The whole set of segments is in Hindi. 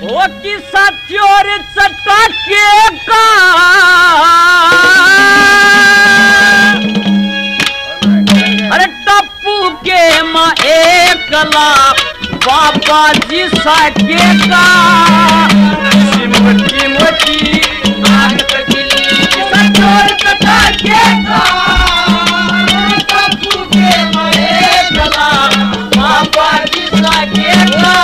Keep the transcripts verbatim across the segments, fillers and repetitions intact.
वो किसा चोर चटाके का अरे टप्पू के माँ एकला बाबा जी साके का मोटी मोटी आग कटिली किसा चोर चटाके का टप्पू के माँ एकला बाबा जी साके का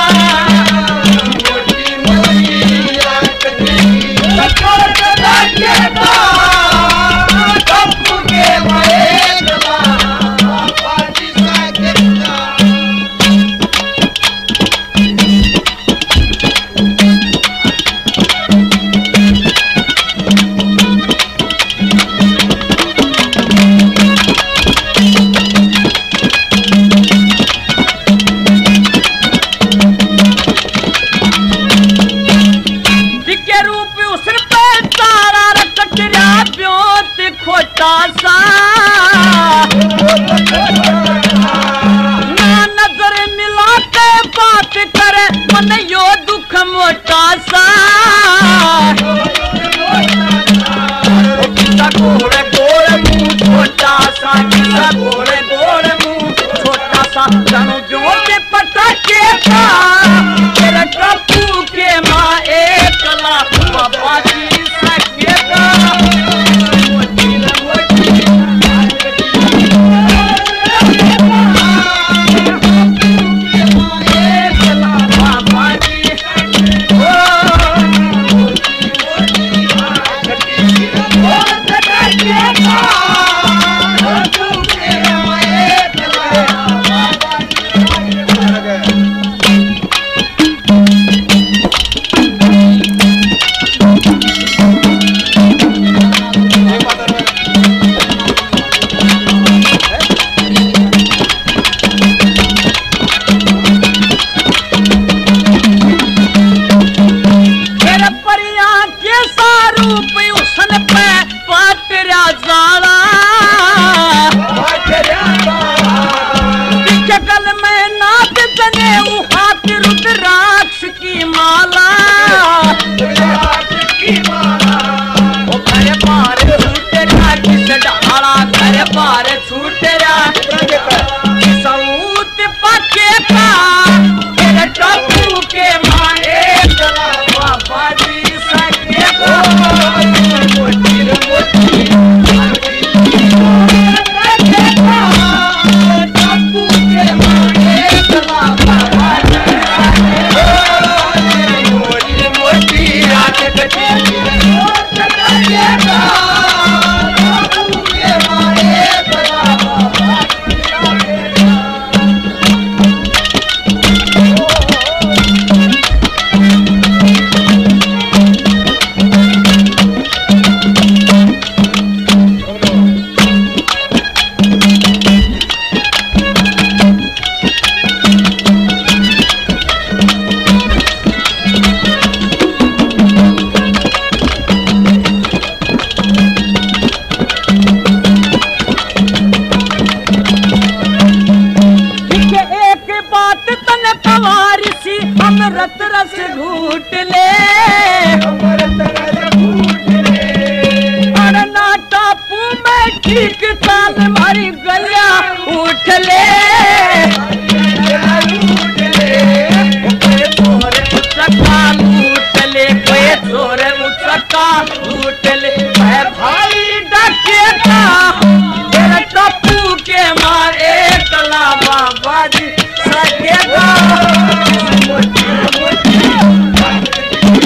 ना नजर मिलाते बात करे मन यो दुख मोटा सा गोरे गोरे मुंह छोटा सा किसा गोरे गोरे मुंह छोटा सा जानू जो के पटाके का तेरे टप्पू के माँ एकला बाबा जी सके का रत रस घूट ले अड़ना टापू में ठीक ताल मारी गलिया उठ ले उचका लूट ले कोई चोर उचका लूट ले भाई डकेता तेरा टापू के मारे कला बाबा जी सकेगा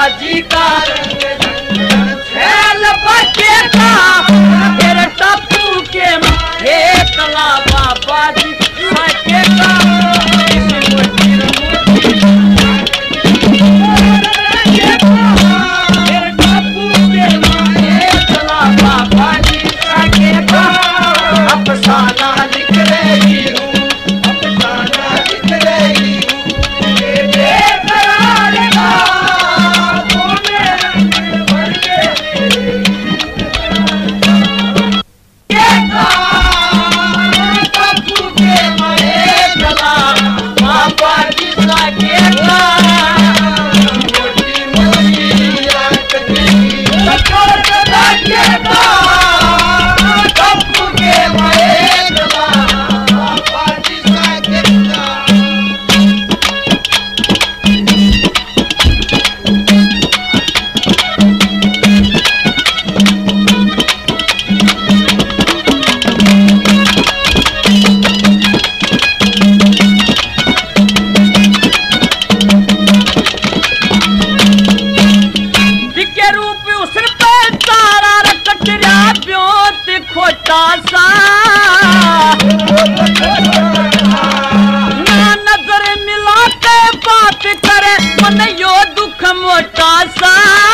जी का छैल बच्चे का फिर टप्पू के हे कला बाबा जी बच्चे का फिर टप्पू के हे कला बाबा जी बच्चे का अफसाना लिख रही हूँ अफसाना लिख रही हूँ ये बेकरार का वो मेरा दिल भर के ये का टप्पू के मैं चला बाबा जी सा के का मोटी मोटी रात की कटोर का के का टप्पू के मैं चला बाबा जी सा के का दिखे रूप उस पे तारा रकटरा ब्योत खोटा सा ना नजर मिला के बात करे मन यो दुख मोटा सा